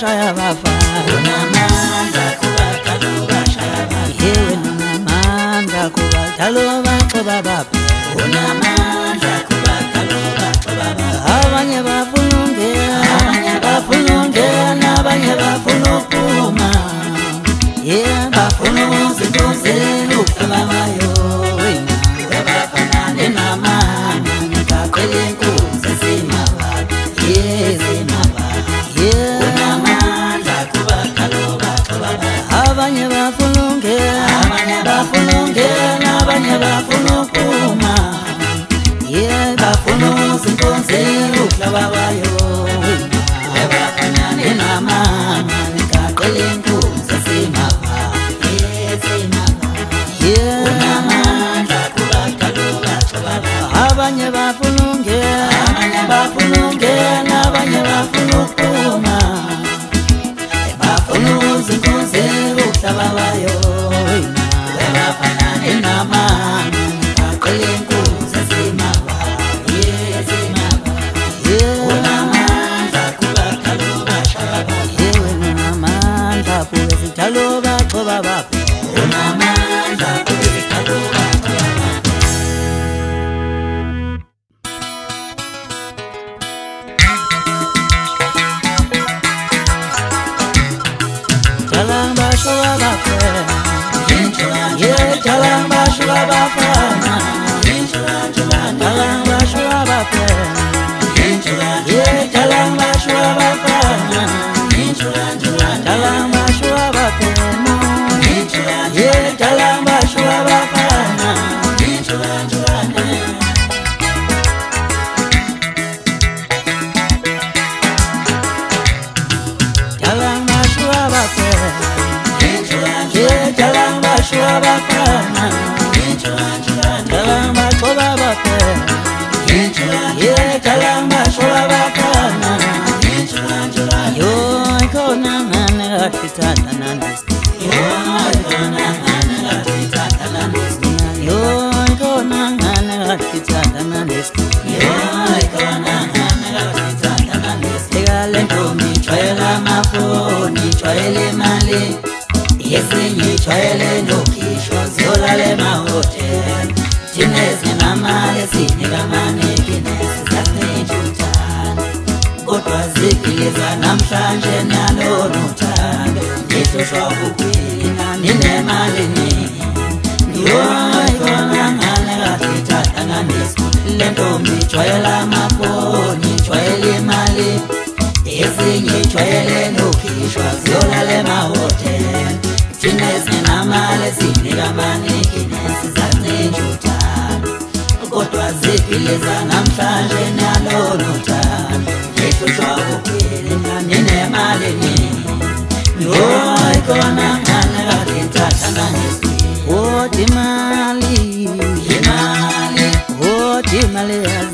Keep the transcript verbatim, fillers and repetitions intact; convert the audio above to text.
bashaya bafana unamandla kubatalo bashaya bafana yewe unamandla kubatalo baxoba baphe unamandla kubatalo baxoba baphe abanye bafuna ungena abanye bafuna ungena abanye bafuna ukuphuma yeah bafuna uzintuzela ukubabayo abafana nenamandla ngaqela inkunzi esimaba yezimaba yeah unamandla kubatalo baxoba baphe abanye bafuna ungena abanye bafuna ungena abanye bafuna ukuphuma yeah bafuna uzintuzela ukubabayo abafana nenamandla ngaqela inkunzi esimaba yezimaba yeah unamandla kubatalo baxoba baphe abanye bafuna ungena abanye bafuna ungena abanye bafuna ukuphuma bafuna uzintuzela ukubabayo abafana nenamandla ngaqela inkunzi esimaba yezimaba yeah unamandla kubatalo bashaya baphe yewe unamandla kubatalo baxoba baphe unamandla kubatalo baxoba baphe jalang bashwa baphe injulan yeah jalang bashwa bafana injulan julan jalang bashwa baphe injulan yeah jalang bashwa bafana injulan julan jalang bashwa baphe injulan yeah jalang bashwa bafana injulan julan jalang bashwa baphe injulan yeah jalang bashwa bafana injulan julan jalang baxoba baphe injulan yeah jalang bashwa bafana injulan julan yo ikona ngane gathithanda nandisi yona ngane latitata landisi yo ikona ngane gathithanda nandisi yona ngane latitata landisi ekale lentombi ijwayele amafoni ijwayele imali yesinye ijwayele nokhishwa ziyolala emahhotela thina ezingenamali sinika amanekinesi zasinenjuthando kodwa zigiliza namhlanje nalona uthando nihlushwa kukwina ninemali nini yoyikhona ngane kahlithatha nandisi lentombi ijwayele amafoni ijwayele imali ezinye ijwayele nokhishwa ziyolala emahhotela thina ezingenamali sinika amanekinesi zasinenjuthando kodwa zigiliza namhlanje nalona uthando nihlushwa kukwina ninemali nini yoyikhona ngane kahlithatha nandisi oti mali imali oti mali